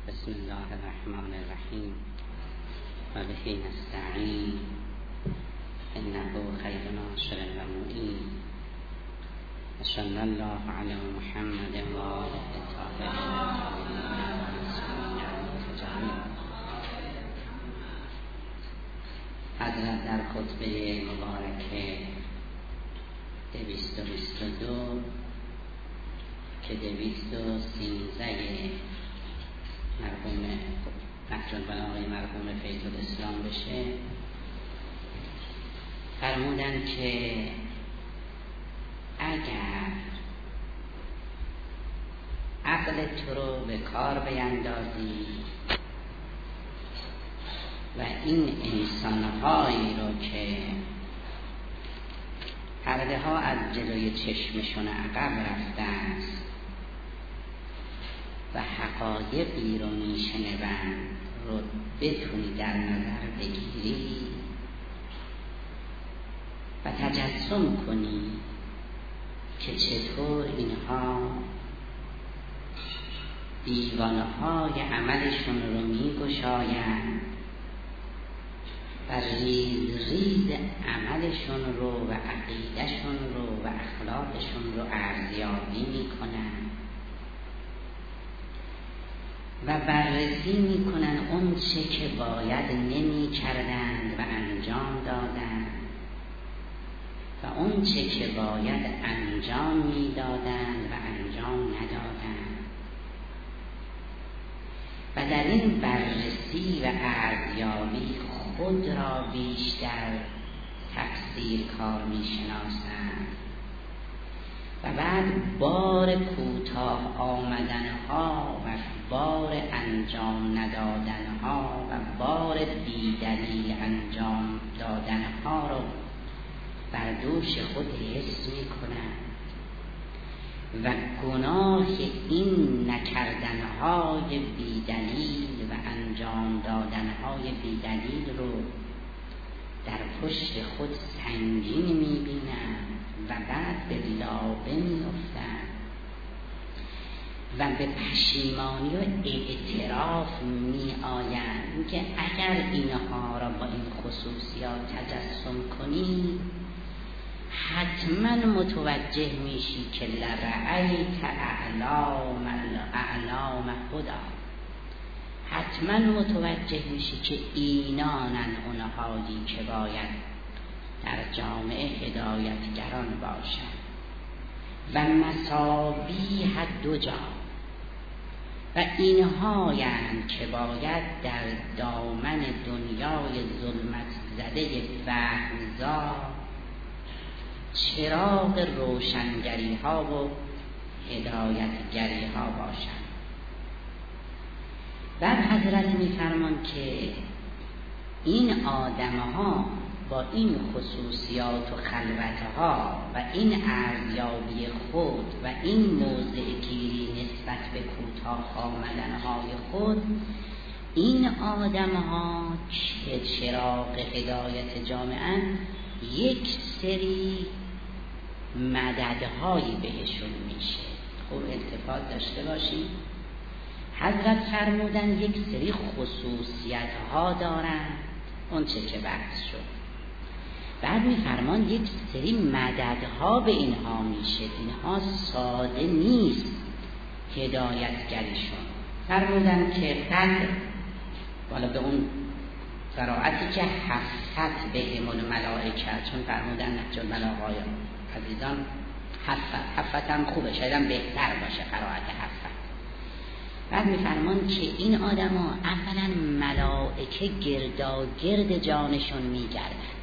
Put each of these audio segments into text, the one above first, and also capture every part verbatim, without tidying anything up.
بسم الله الرحمن الرحیم و به نستعین انه خیر ناصر و معین و صلی الله علی محمد و آله الطاهرین. حضرت در خطبه مبارکه دویست و بیست و دو که دویست و سیزده مرحوم نهج البلاغه مرحوم فیض الاسلام بشه، فرمودن که اگر عقل تو رو به کار بیندازی و این انسانهایی رو که پرده ها از جلوی چشمشون عقب رفته است و حقایقی رو میشنوند رو بتونی در نظر بگیری و تجسم کنی که چطور اینها دیوانه های عملشون رو میگشایند و ریز ریز عملشون رو و عقیدشون رو و اخلاقشون رو ارزیابی میکنن و بررسی میکنن اون چه که باید نمی کردند و انجام دادند و اون چه که باید انجام میدادند و انجام ندادند و در این بررسی و ارزیابی خود را بیشتر تفسیر کار میشناسند و بعد بار کوتاه آمدنها و بار انجام ندادنها و بار بیدلیل انجام دادنها رو بر دوش خود حس میکنند و گناه این نکردنهای بیدلیل و انجام دادنهای بیدلیل رو در پشت خود سنگین میبینند و بعد به لابه میافتند و به پشیمانی و اعتراف می آیند که اگر اینها را با این خصوصیات تجسم کنی حتما متوجه میشی که لرأیت اعلام اعلام خدا، حتما متوجه میشی که اینانن اونهایی که باید در جامعه هدایتگران باشند و مسابیح دو جا و اینهایند که باید در دامن دنیای ظلمت زده وهمزا چراغ روشنگری ها و هدایتگری ها باشند. بعد حضرت میفرمان که این آدم ها با این خصوصیات و خلوتها و این ارزیابی خود و این موضع گیری نسبت به کوتاه آمدنهای خود، این آدم ها که چراغ هدایت جامعه یک سری مددهایی بهشون میشه. خوب التفات داشته باشید، حضرت فرمودن یک سری خصوصیت ها دارن، اون چه که بحث شد. بعد میفرمان یک سری مددها به اینها میشه، اینها ساده نیست هدایتگریشون. فرمودن که قدر بالا به اون قرائتی که حفت بهم الملائکه، چون فرمودن نهج البلاغه عزیزان حفت حفت هم خوبه، شاید هم بهتر باشه قرائت حفت. بعد میفرمان که این آدم ها اولا ملائکه گردا گرد جانشون میگردن،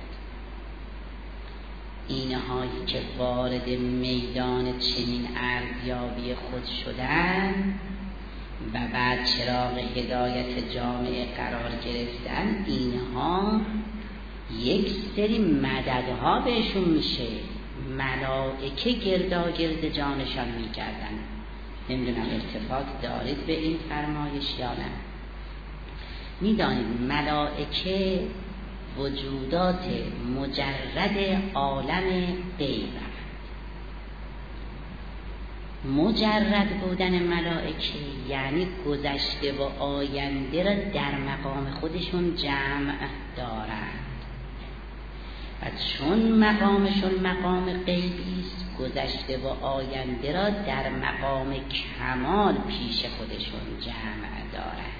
اینهایی که وارد میدان چنین ارزیابی خود شدن و بعد چراغ هدایت جامعه قرار گرفتن، اینها یک سری مددها بهشون میشه، ملائکه گردا گرد جانشان میگردن. نمیدونم التفات دارید به این فرمایش یا نه؟ میدانید ملائکه وجودات مجرد عالم غیب مجرد بودن ملائکه یعنی گذشته و آینده را در مقام خودشون جمع دارند و چون مقامشون مقام غیبی است گذشته و آینده را در مقام کمال پیش خودشون جمع دارند.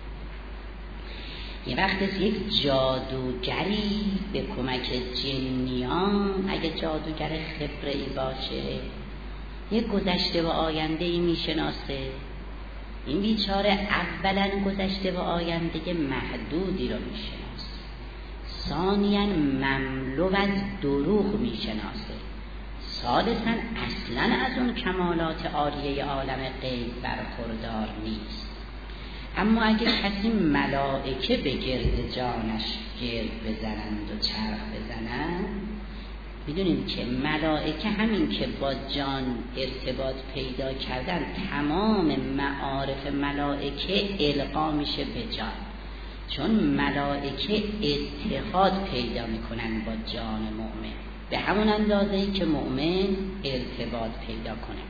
یه وقت یک جادوگری به کمک جنیان، اگه جادوگر خبره‌ای باشه، یک گذشته و آینده ای میشناسه. این بیچاره اولا گذشته و آینده محدودی رو میشناسه، ثانیاً مملو از دروغ میشناسه، ثالثاً اصلاً از اون کمالات عالیه عالم غیب برخوردار نیست. اما اگه کسی ملائکه به گرد جانش گرد بزنند و چرخ بزنند، میدونیم که ملائکه همین که با جان ارتباط پیدا کردن تمام معارف ملائکه القا میشه به جان، چون ملائکه اتحاد پیدا میکنن با جان مؤمن به همون اندازه‌ای که مؤمن ارتباط پیدا کنه.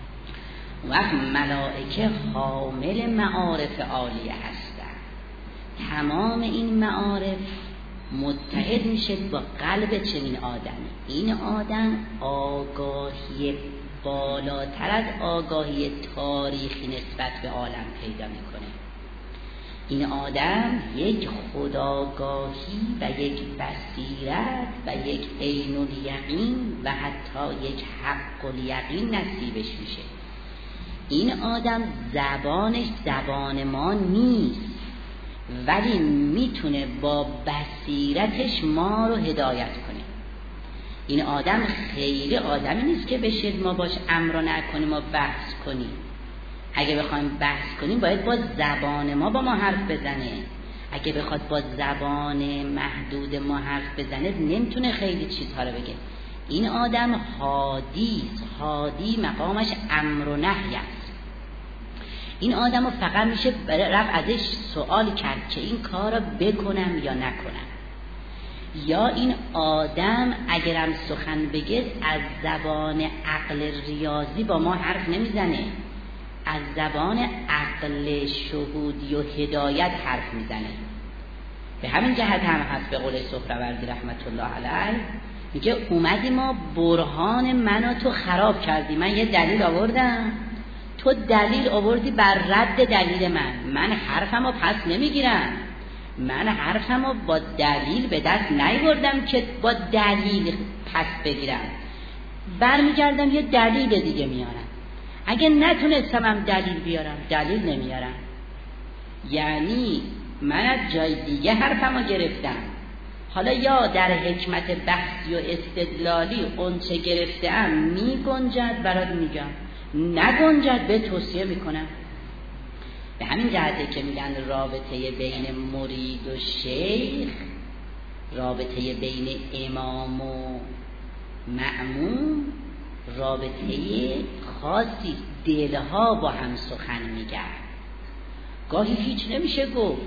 وقت ملائکه حامل معارف عالیه هستن، تمام این معارف متحد میشه با قلب چنین آدمی. این آدم آگاهی بالاتر از آگاهی تاریخی نسبت به عالم پیدا میکنه. این آدم یک خودآگاهی و یک بصیرت و یک عین الیقین و حتی یک حق الیقین نصیبش میشه. این آدم زبانش زبان ما نیست، ولی میتونه با بصیرتش ما رو هدایت کنه. این آدم خیلی آدمی نیست که بشید ما باش امر نکنیم و بحث کنیم. اگه بخوایم بحث کنیم باید با زبان ما با ما حرف بزنه. اگه بخواد با زبان محدود ما حرف بزنه نمیتونه خیلی چیزها رو بگه. این آدم هادی است. هادی مقامش امر و نهی است. این آدم رو فقط میشه رفت ازش سوال کرد که این کار رو بکنم یا نکنم. یا این آدم اگرم سخن بگه از زبان عقل ریاضی با ما حرف نمیزنه، از زبان عقل شهودی و هدایت حرف میزنه. به همین جهت هم هست به قول سهروردی رحمت الله علیه میگه اومدی ما برهان منو تو خراب کردی. من یه دلیل آوردم، تو دلیل آوردی بر رد دلیل من. من حرفمو پس نمیگیرم، من حرفمو با دلیل به دست نیاوردم که با دلیل پس بگیرم، برمیگردم یه دلیل دیگه میارم. اگه نتونستم دلیل بیارم دلیل نمیارم. یعنی من از جای دیگه حرفمو گرفتم، حالا یا در حکمت بحثی و استدلالی اونچه گرفتم می گنجد برات میگم، نگنجد به توصیه میکنم. به همین جهته که میگن رابطه بین مرید و شیخ، رابطه بین امام و مأموم رابطه خاصی، دلها با هم سخن میگن. گاهی هیچ نمیشه گفت.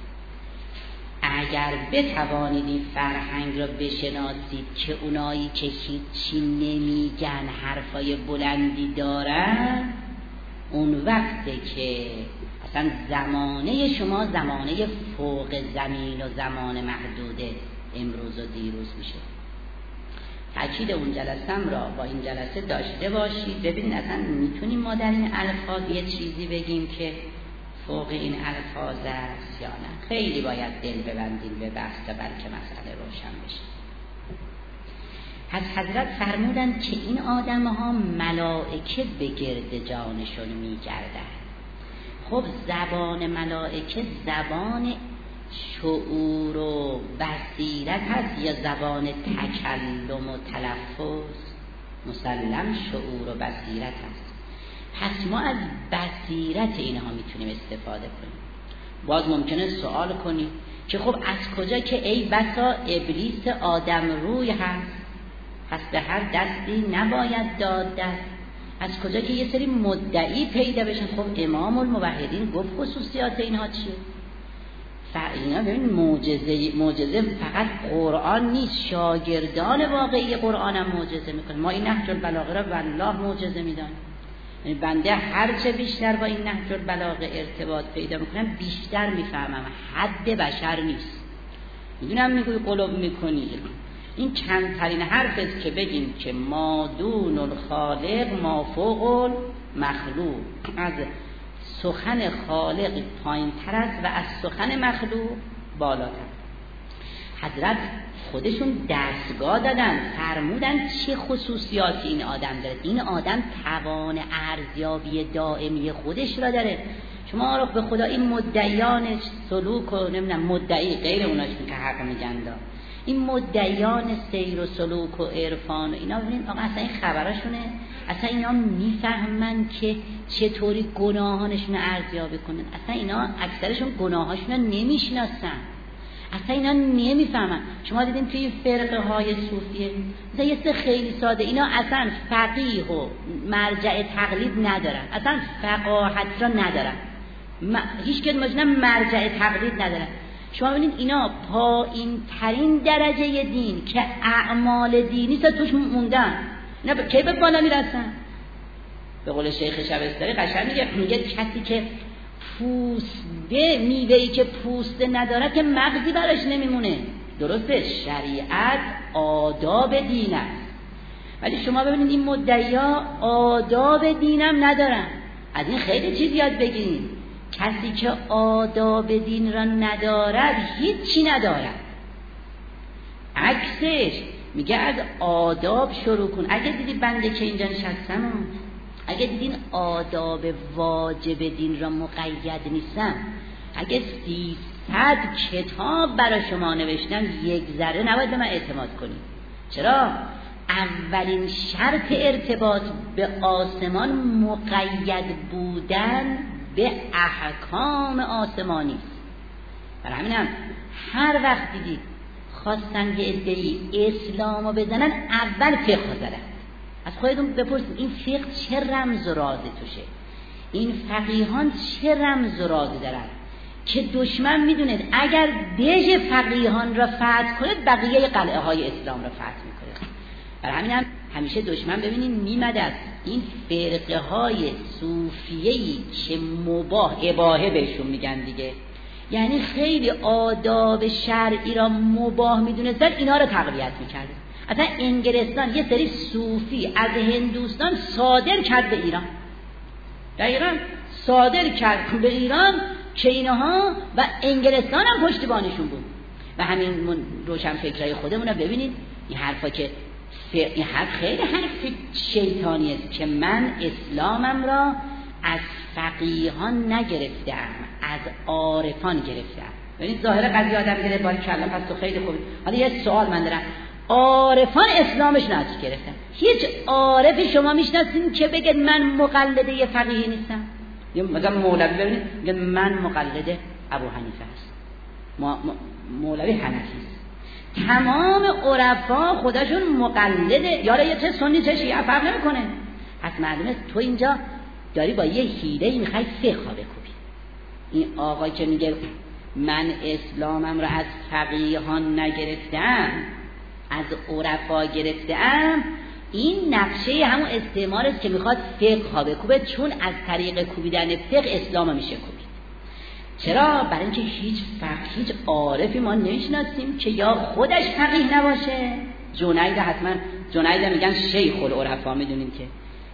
اگر بتوانید فرهنگ را بشناسید که اونایی که هیچی نمیگن حرفای بلندی دارن، اون وقته که اصلا زمانه شما زمانه فوق زمین و زمان محدود امروز و دیروز میشه. تأکید اون جلسم را با این جلسه داشته باشید. ببینید اصلا میتونیم ما در این الفاظ یه چیزی بگیم که فوق این الفاظ است یا نه. خیلی باید دل ببندیم به بحث بلکه مسئله روشن بشه. از حضرت فرمودند که این آدم ها ملائکه به گرد جانشون میگردن. خب زبان ملائکه زبان شعور و بصیرت هست یا زبان تکلم و تلفظ؟ مسلم شعور و بصیرت هست. پس ما از بصیرت اینها میتونیم استفاده کنیم. باز ممکنه سوال کنیم که خب از کجا که ای بسا ابلیس آدم روی هست، پس به هر دستی نباید داد دست. از کجا که یه سری مدعی پیدا بشن؟ خب امام الموحدین گفت خصوصیات اینها چیه؟ اینا ببین معجزه معجزه فقط قرآن نیست، شاگردان واقعی قرآن هم معجزه میکنه. ما این نهج البلاغه را والله معجزه میدانیم. یعنی بنده هرچه بیشتر با این نهج البلاغه ارتباط پیدا میکنم بیشتر میفهمم حد بشر نیست. میدونم میگوی قلوب میکنی، این کمترین حرف است که بگیم که ما دون الخالق ما فوق المخلوق، از سخن خالق پایین تر است و از سخن مخلوق بالاتر. حضرت خودشون دستگاه دادن، فرمودن چه خصوصیاتی این آدم داره. این آدم توان ارزیابی دائمی خودش را داره. شما رو به خدا این مدعیان سلوک و نمیدونم مدعی غیر اوناشون که حق میگن دا، این مدعیان سیر و سلوک و عرفان و اینا، ببینید آقا اصلا این خبراشونه، اصلا اینا میفهمن که چطوری گناهانشون ارزیابی کنن، اصلا اینا اکثرشون گناهاشون نمیشناسن، اصلا اینا نمیفهمن. شما دیدین توی فرقه های صوفیه مثلا یه سه خیلی ساده، اینا اصلا فقیه و مرجع تقلید ندارن، اصلا فقاهت را ندارن، هیچ که مثلا مرجع تقلید ندارن. شما ببینید اینا پایین ترین درجه دین که اعمال دینی است توش موندن، اینا کی به بالا میرسن؟ به قول شیخ شبستری قشنگ میگه میگه کسی که پوسته، میوه‌ای که پوسته نداره که مغزی براش نمیمونه. درسته شریعت آداب دین است، ولی شما ببینید این مدعیا آداب دینم ندارن. از این خیلی چیز یاد بگیرید. کسی که آداب دین را ندارد هیچی ندارد. عکسش میگه از آداب شروع کن. اگه دیدی بنده که اینجا نشستم، اگه دیدین آداب واجب دین را مقید نیستم، اگه سیصد کتاب برای شما نوشتم یک ذره نباید به من اعتماد کنید. چرا؟ اولین شرط ارتباط به آسمان مقید بودن به احکام آسمانی است. برای همینم هر وقت دیدید خواستن یه عده‌ای اسلامو بزنن، اول فقه زدن. از خودتون بپرسید این فقه چه رمز و رازی توشه، این فقیهان چه رمز و رازی دارن که دشمن میدونید اگر دژ فقیهان را فتح کنه بقیه قلعه های اسلام را فتح میکنه. برای همین هم همیشه دشمن ببینید میمد از این فرقه های صوفیه‌ای که مباح اباحه بهشون میگن دیگه، یعنی خیلی آداب شرعی را مباح میدونستن، اینا را تقویت میکرد. اصلا انگلستان یه سری صوفی از هندوستان صادر کرد به ایران، در ایران صادر کرد به ایران که اینها و انگلستان هم پشتیبانشون بود. و همین روشن فکرای خودمون رو ببینید، این حرفا که این حرف خیلی حرف شیطانی است که من اسلامم را از فقیهان نگرفتم، از عارفان گرفتم. ببینید ظاهر قضیه آدم میگه باری کلا پس تو خیلی خوبی. حالا یه سوال من دارم، عارفان اسلامش ناز گرفتن، هیچ عارفی شما میشناسین که بگه من مقلد یه فقیه نیستم؟ یا مثلا مولوی ببینید میگه من مقلد ابو حنیفه است، مولوی حنفی است. تمام عرفا خودشون مقلده، یاره یه چه سنی چه شیعه فرق نمیکنه. پس معلومه تو اینجا داری با یه حیله‌ای میخوای فقه بکوبی. این آقا که میگه من اسلامم رو از فقیهان نگرفتم، از عرفا گرفتم، این نقشه همون استعمار است که میخواد فقه ها بکوبه، چون از طریق کوبیدن فقه اسلام میشه کوبید. چرا؟ برای اینکه هیچ فقه، هیچ عارفی ما نمیشناسیم که یا خودش فقیه نباشه. جنید حتما، جنید میگن شیخ العرفا، میدونیم که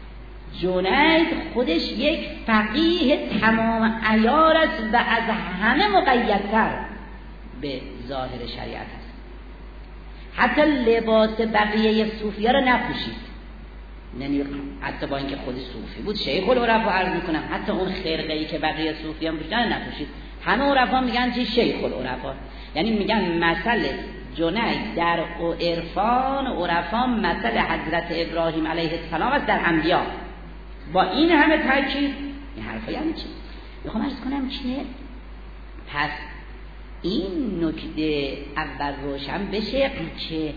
جنید خودش یک فقیه تمام عیار است و از همه مقیدتر به ظاهر شریعت است. حتی لباس بقیه صوفی‌ها را نپوشید، یعنی حتی با اینکه خود صوفی بود، شیخ العرفا عرض میکنم، حتی اون خرقه‌ای که بقیه صوفیان پوشیدن نپوشید. همه عرفا میگن چی؟ شیخ العرفا، یعنی میگن مثل جنید در عرفان عرفا مثل حضرت ابراهیم علیه السلام است در انبیا. با این همه تاکید این حرفا یعنی چی؟ میخوام عرض کنم که پس این نکته اول روشن بشه که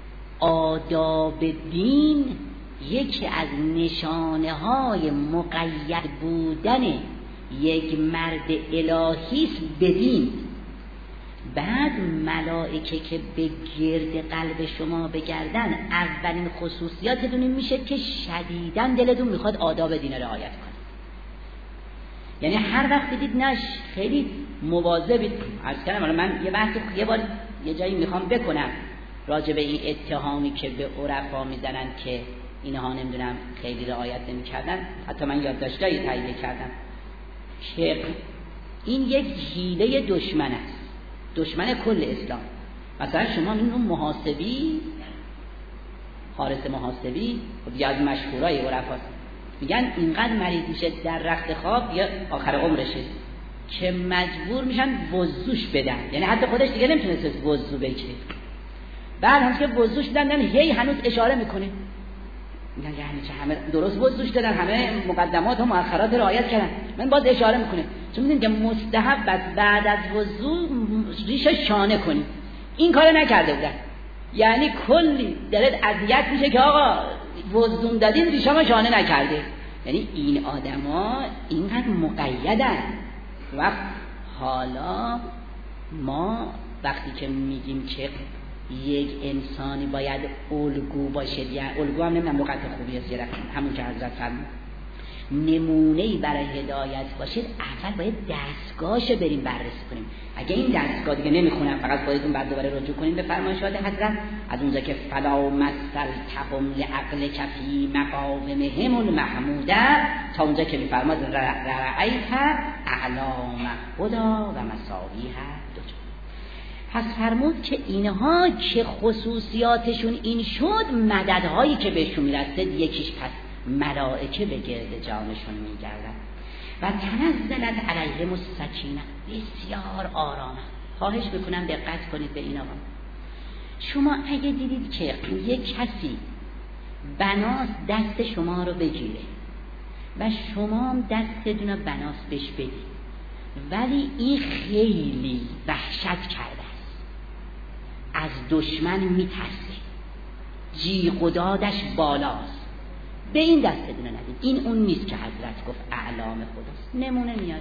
آداب دین یکی از نشانه های مقید بودن یک مرد الهی است به دین. بعد ملائکه که به گرد قلب شما بگردن، اولین خصوصیاتتون این میشه که شدیداً دلتون میخواد آداب دین رعایت کنید. یعنی هر وقت دیدید نش خیلی مواظبید. عرض کردم من یه وقت یه بار یه جایی میخوام بکنم راجع به این اتهامی که به عرفا میزنن که اینها نمیدونم خیلی رعایت نمیکردن، حتی من یادداشتایی تهیه کردم که این یک حیله دشمن است، دشمن کل اسلام. مثلا شما میبینید محاسبی، حارس محاسبی یا از مشهورای عرفاست، میگن اینقدر مریض میشه در رخت خواب یا آخر عمرشه که مجبور میشن وضوش بدن، یعنی حتی خودش دیگه نمیتونه وضو بگیره. بعد هم که وضوش دادن هی هنوز اشاره میکنه، میگن یعنی چه همه درست وضوش دادن، همه مقدمات و مؤخرات رعایت کردن، من باز اشاره میکنه. چون میدونید که مستحب است بعد از وضو ریش شانه کنی، این کارو نکرده بودن. یعنی کلی دلت اذیت میشه که آقا وضو دادین ریشامو شانه نکرده. یعنی این آدما اینقدر مقیدن. و حالا ما وقتی که میگیم که یک انسانی باید الگو باشه، یعنی الگو هم نمیدونم لغت خوبی است، همون که حضرت فرمود نمونه‌ای برای هدایت باشه، اول باید دستگاهش بریم بررسی کنیم. اگه این دستگاه دیگه نمیخونن، فقط خودتون بعد دوباره رجوع کنین به فرمایشات حضرت از اونجا که فلا مثل تهم لعقل کفی مقامهم المحموده تا اونجا که میفرماد رأیت اعلام خدا و مساویها دو. پس فرمود که اینها که خصوصیاتشون این شد، مددهایی که بهشون میرسد یکیش پس ملائکه به گرد جانشون میگردن و تنزلت علیهم السکینه، بسیار آرامه. خواهش میکنم دقت کنید به این آقا. شما اگه دیدید که یک کسی بناس دست شما رو بگیره و شما هم دستتون رو بناس بهش بدید، ولی این خیلی وحشت کرده است، از دشمن میترسه، جیغ و دادش بالاست، به این دستتون رو ندید. این اون نیست که حضرت گفت اعلام خداست. نمونه میاد.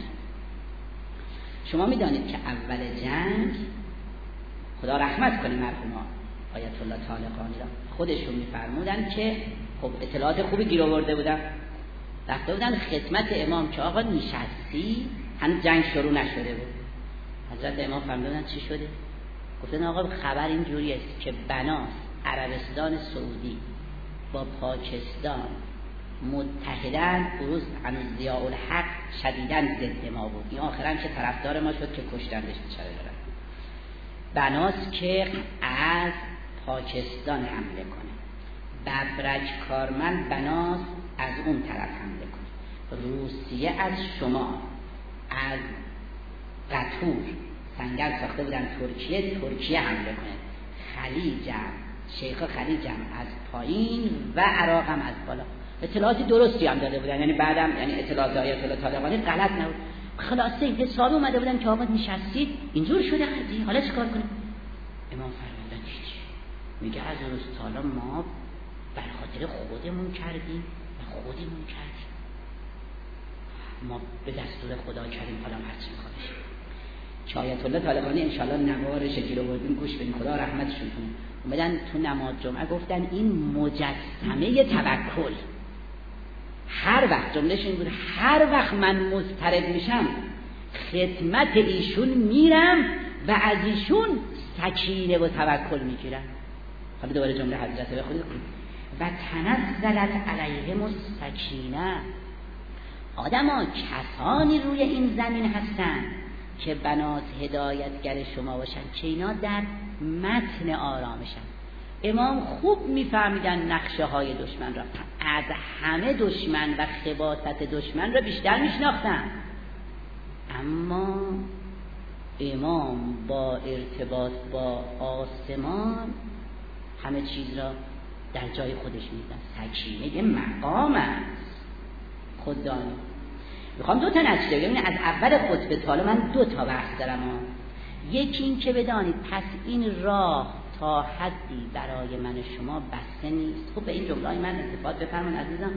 شما میدانید که اول جنگ، خدا رحمت کنه مرحوما آیت الله طالقانی را، خودشون میفرمودن که خب اطلاعات خوبی گیر آورده بودن، رفته بودن خدمت امام که آقا نشستی، هنوز جنگ شروع نشده بود. حضرت امام فرمودن چی شده؟ گفتن آقا خبر این جوری است که بناس عربستان سعودی با پاکستان متحدن، عروض هنوز ضیاء الحق شدیداً ضد ما بود، این آخراً که طرفدار ما شد که کشتندش بیچاره دارن. بناس که از پاکستان حمله کنه، ببرک کارمند بناس از اون طرف حمله کنه، روسیه از شما، از قطور سنگر ساخته بودن ترکیه، ترکیه حمله کنه، خلیجم شیخ خلیجم از پایین و عراق هم از بالا. اطلاعاتی درستی هم داده بودن، یعنی بعدم یعنی اطلاعات آیت الله طالقانی غلط نبود. خلاصه حسابی اومده بودن که آقا نشستید اینجور شده قضیه، حالا چیکار کنیم؟ امام فرمودن هیچ، میگه از روز تالا ما بر خاطر خودمون کردیم و خودمون کردیم، ما به دستور خدا کردیم، حالا هرچی میخوادش. که آیت الله طالقانی انشاءالله نوارش گیر آوردیم، گوش بدین، خدا رحمتشون کنه. اومدن تو نماز جمعه گفتن این مجسمه توکل. هر وقت جملهش این بود، هر وقت من مضطرب میشم خدمت ایشون میرم و از ایشون سکینه و توکل میگیرم. حالا دوباره جمله حضرت بخونید. و تنزلت علیهم السکینه، آدما کسانی روی این زمین هستن که بنات هدایتگر شما باشن که اینا در متن آرامشن. امام خوب میفهمیدن نقشه های دشمن را، از همه دشمن و خباثت دشمن را بیشتر میشناختن، اما امام با ارتباط با آسمان همه چیز را در جای خودش میدن. سکینه یه مقام است. خود دانی میخوام دو تا نتیجه بگم. از اول خطبه تا من دو تا بحث دارم. یکی این که بدانید پس این راه تا حدی برای من شما بسته نیست. خب به این جمله من التفات بفرمایید عزیزان.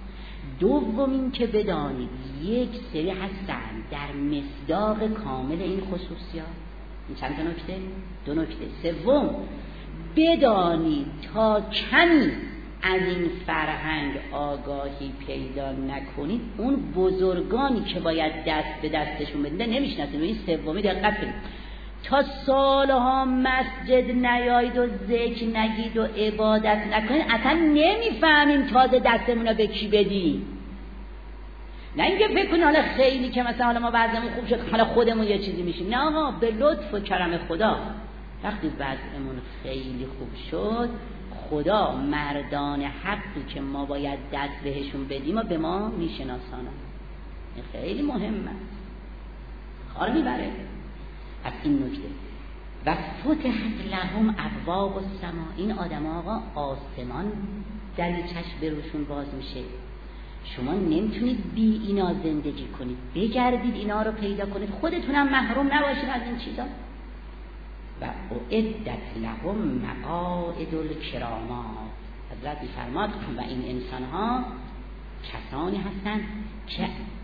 دوم این که بدانید یک سری هستن در مصداق کامل این خصوصیات، این چند تا نکته؟ دو نکته. سوم، بدانید تا کمی از این فرهنگ آگاهی پیدا نکنید اون بزرگانی که باید دست به دستشون بدید نمیشناسید. این سومی دقت کنید، تا سالها مسجد نیایید و ذکر نگید و عبادت نکنید اصلا نمیفهمیم تازه دستمون رو به کی بدیم. نه اینکه فکر کنید حالا خیلی که مثلا حالا ما وضعمون خوب شد حالا خودمون یه چیزی میشیم. نه آقا، به لطف و کرم خدا وقتی وضعمون خیلی خوب شد خدا مردان حقی که ما باید دست بهشون بدیم و به ما میشناسانن. این خیلی مهمه، کار میبره. از این نکته و فتحت لهم ابواب السما، این آدم آقا آسمان دریچش به روشون باز میشه. شما نمیتونید بی اینا زندگی کنید، بگردید اینا رو پیدا کنید، خودتونم محروم نباشید از این چیزا. و اعدت لهم مقاعد الکرامات، حضرت فرماد و این انسان ها کسانی هستند که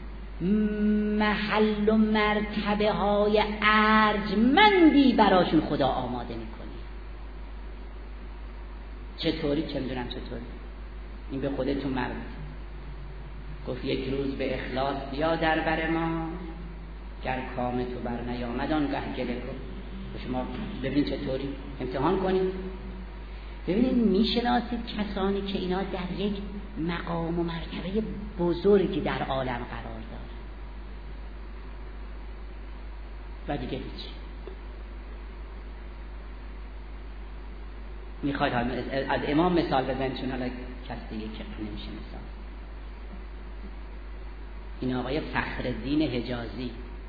محل و مرتبه های ارجمندی براشون خدا آماده میکنه. چطوری؟ چه میدونم چطوری، این به خودتون مربوط. گفت یک روز به اخلاص بیا در بر ما، گر کام تو بر نیامد آنگه گله کن. شما ببین چطوری امتحان کنید، ببینید میشناسید کسانی که اینا در یک مقام و مرتبه بزرگی در عالم قرار داره و دیگه هیچ. میخواید از امام مثال بزنید چون حالا کس دیگه که نمیشه مثال. این آقای فخرالدین حجازی،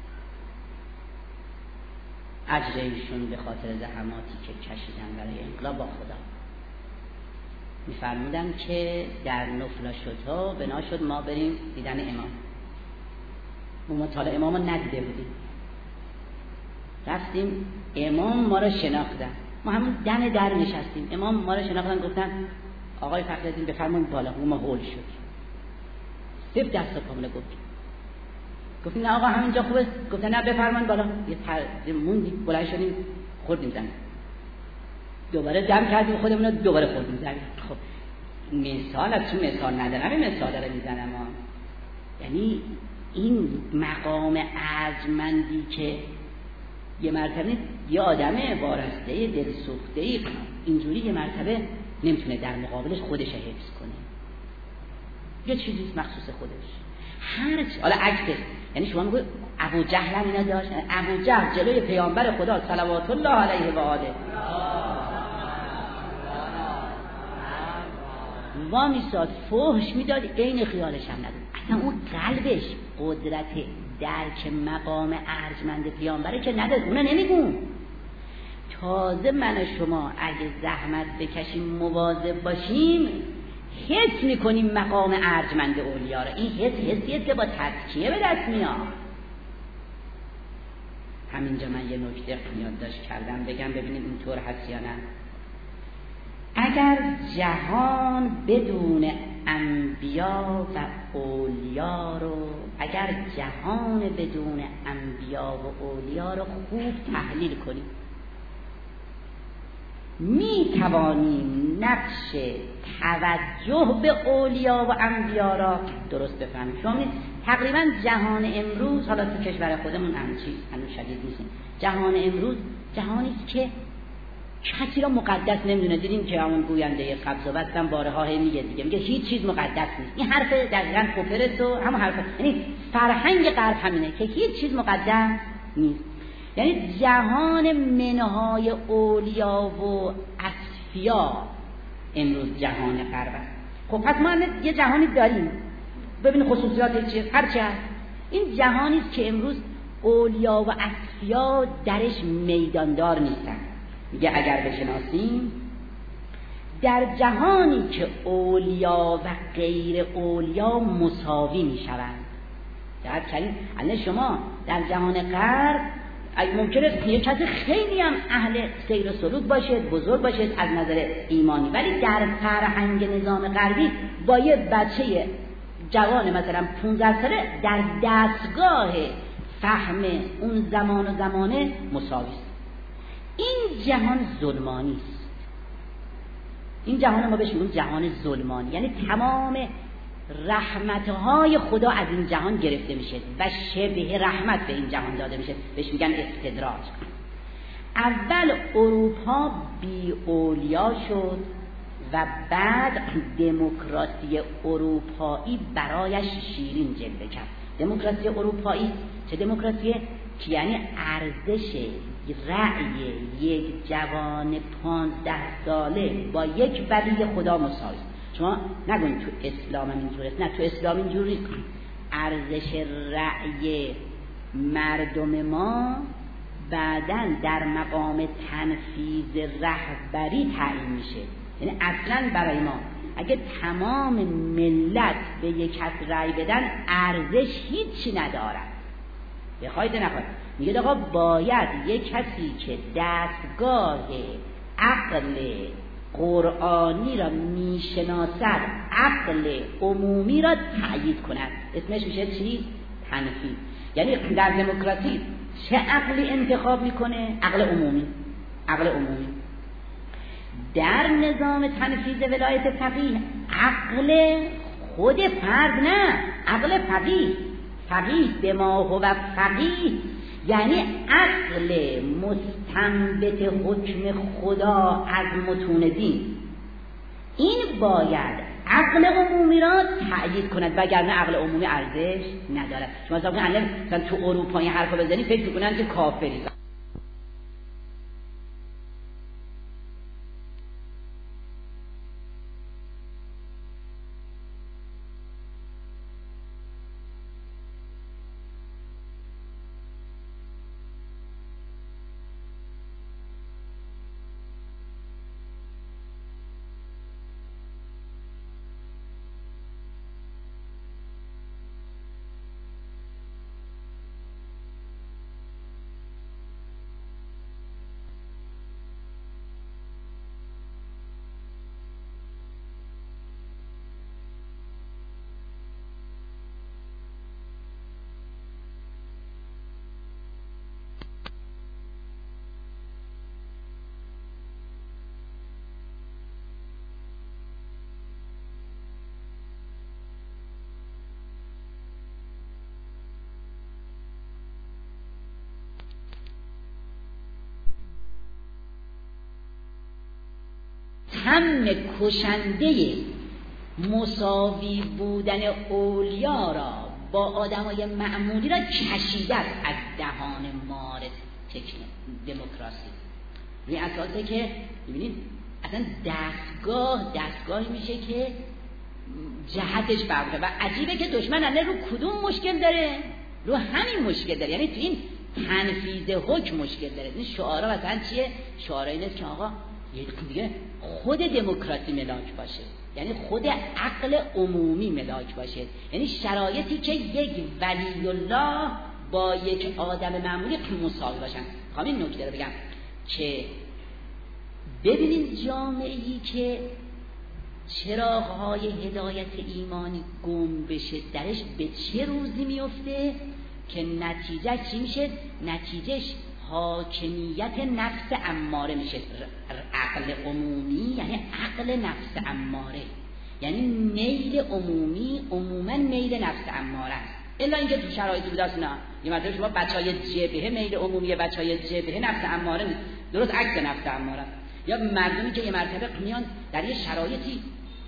اجر ایشون به خاطر زحماتی که کشیدن برای انقلاب با خدا، میفرمودن که در نفل شدها بنا شد ما بریم دیدن امام. ما تا امام رو ندیده بودیم، رفتیم امام ما رو شناختن، ما همون دم در نشستیم، امام ما رو شناختن، گفتن آقای فخرالدین بفرمایید بالا. ما هول شد، صرف دست پامون گفتیم گفتیم نه آقا همینجا خوبه. گفتن نه بفرمایید بالا. یه پر موندیم، بلند شدیم خوردیم زمین، دوباره دم کردیم خودمون رو دوباره خوردیم زمین. خب مثال از تو مثال ندارم، این مثال رو میزنم ها. یعنی این مقام ارجمندی که یه مرتبه یه آدمه وارسته دلسوخته اینجوری یه مرتبه نمیتونه در مقابلش خودش حفظ کنه، یه چیزی مخصوص خودش هر چی. حالا عکسش، یعنی شما میگوید ابو جهل هم اینا داشت. ابو جهل جلوی پیامبر خدا صلوات الله علیه و آله وا میساد، فحش میداد، عین خیالش هم نداد. اصلا اون قلبش قدرت درک مقام ارجمند پیامبره که نداد، اونو نمیگون. تازه من و شما اگه زحمت بکشیم مواظب باشیم حس میکنیم مقام ارجمند اولیا رو. این حس حسیه که با تزکیه به دست میاد. همینجا من یه نکته یادداشت کردم بگم ببینید اینطور هست یا نه. اگر جهان بدون انبیا و اولیا رو اگر جهان بدون انبیا و اولیا رو خوب تحلیل کنیم می توانیم نقش توجه به اولیا و انبیا را درست بفهمیم. شما تقریبا جهان امروز، حالا تو کشور خودمون همچی هنوز شدید نیستیم، جهان امروز جهانی است که کسی را مقدس نمیدونه. دیدیم که همون گوینده قبض و بست هم بارها هی میگه دیگه میگه هیچ چیز مقدس نیست. این حرف دقیقاً کوپرس و همون حرف، یعنی فرهنگ غرب همینه که هیچ چیز مقدس نیست. یعنی جهان منهای اولیا و اصفیا امروز جهان غرب است. خب پس ما یه جهانی داریم، ببین خصوصیات چیه، هر چه هست. این جهانی است که امروز اولیا و اصفیا درش میداندار نیستن. میگه اگر بشناسیم در جهانی که اولیا و غیر اولیا مساوی میشوند. در کلیم الان شما در جهان غرب ممکنه یه کسی خیلی هم اهل سیر و سلوک باشه، بزرگ باشه از نظر ایمانی، ولی در فرهنگ نظام غربی با یه بچه جوان مثلا پانزده ساله در دستگاه فهم اون زمان و زمانه مساوی است. این جهان ظلمانی است. این جهان ما بهش میگیم جهان ظلمانی، یعنی تمام رحمتهای خدا از این جهان گرفته میشه و شبه رحمت به این جهان داده میشه، بهش میگن استدراج. اول اروپا بی اولیا شد و بعد دموکراسی اروپایی برایش شیرین جلوه کرد. دموکراسی اروپایی چه دموکراسیه؟ که یعنی ارزش رأی یک جوان پانزده ساله با یک ولی خدا مساوی. شما نگوین تو اسلام هم اینجوره، نه تو اسلام اینجوری. ارزش رأی مردم ما بعداً در مقام تنفیذ رهبری تعیین میشه. یعنی اصلاً برای ما اگه تمام ملت به یک کس رأی بدن ارزش هیچی ندارد. بخواید نخواید میگه آقا باید یک کسی که دستگاه عقل قرآنی را میشناسد عقل عمومی را تأیید کند. اسمش میشه چی؟ تنفیذ. یعنی در دموکراسی چه عقلی انتخاب میکنه؟ عقل عمومی. عقل عمومی. در نظام تنفیذ ولایت فقیه عقل خود فرد نه، عقل فقیه. فقیه به ما هو فقیه یعنی عقل مستنبت حکم خدا از متون دین. این باید عقل عمومی را تأیید کند، وگرنه عقل عمومی ارزش ندارد. شما مثلا تو اروپا این حرفا بزنی فکر میکنن که کافری. هم کشنده مساوی بودن اولیا را با آدمای معمولی را کشیده از دهان مار دموکراسی. روی اساسه که ببینید اصلا دستگاه دستگاهی میشه که جهتش فرقه و عجیبه که دشمن الان رو کدوم مشکل داره؟ رو همین مشکل داره. یعنی تو این تنفیذ حکم مشکل داره. این شعارا مثلا چیه؟ شعارا اینه که آقا یه دیگه خود دموکراسی ملاک باشه، یعنی خود عقل عمومی ملاک باشه، یعنی شرایطی که یک ولی الله با یک آدم معمولی مساوی باشن. میخوام این نکته رو بگم که ببینید جامعه‌ای که چراغ‌های هدایت ایمانی گم بشه درش به چه روزی میفته که نتیجه چی میشه؟ نتیجهش حاکمیت نفس اماره میشه. عقل عمومی یعنی عقل نفس اماره، یعنی میل عمومی عموما میل نفس اماره است. الا اینکه تو شرایطی بوده است نه، یه مرتبه شما بچهای جبهه میل عمومی بچهای جبهه نفس اماره نیست، درست عکس نفس اماره است. یا مردمی که یه مرتبه میان در یه شرایطی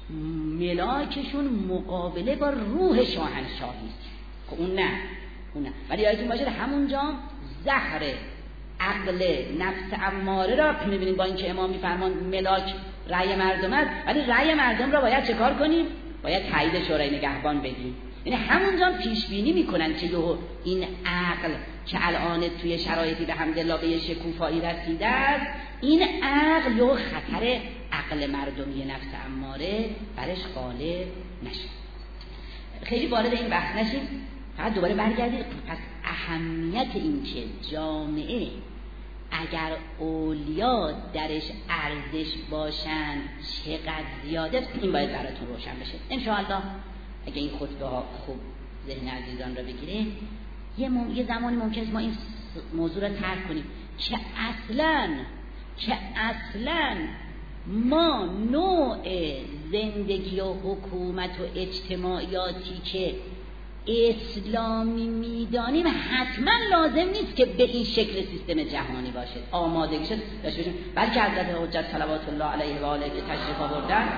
ملاکشون مقابله با روح شاهنشاهی است، خب اون نه اون نه. ولی یادتون باشه همونجا زهر عقل نفس اماره را می‌بینیم با اینکه امام می‌فرمان ملاک رأی مردم است، ولی رأی مردم را باید چه کار کنیم؟ باید تایید شورای نگهبان بدیم. یعنی همونجا پیش بینی میکنن که این عقل که الان توی شرایطی به حمدالله به شکوفایی رسیده است، این عقل یه خطر عقل مردمی نفس اماره برش غالب نشه. خیلی وارد این بحث نشیم، فقط دوباره برگردید. پس اهمیت این که جامعه اگر اولیا درش ارزش باشن چقدر زیاده، این باید براتون روشن بشه انشاءالله. اگه این خطبه ها خوب ذهن عزیزان را بگیره، یه, مم... یه زمانی ممکنه ما این موضوع را ترک کنیم. که اصلاً که اصلاً ما نوع زندگی و حکومت و اجتماعیاتی که اسلامی میدانیم حتما لازم نیست که به این شکل سیستم جهانی باشه، آمادگی شد داشته باشیم، بلکه حضرت حجت صلوات الله علیه و آله که تشریف آوردن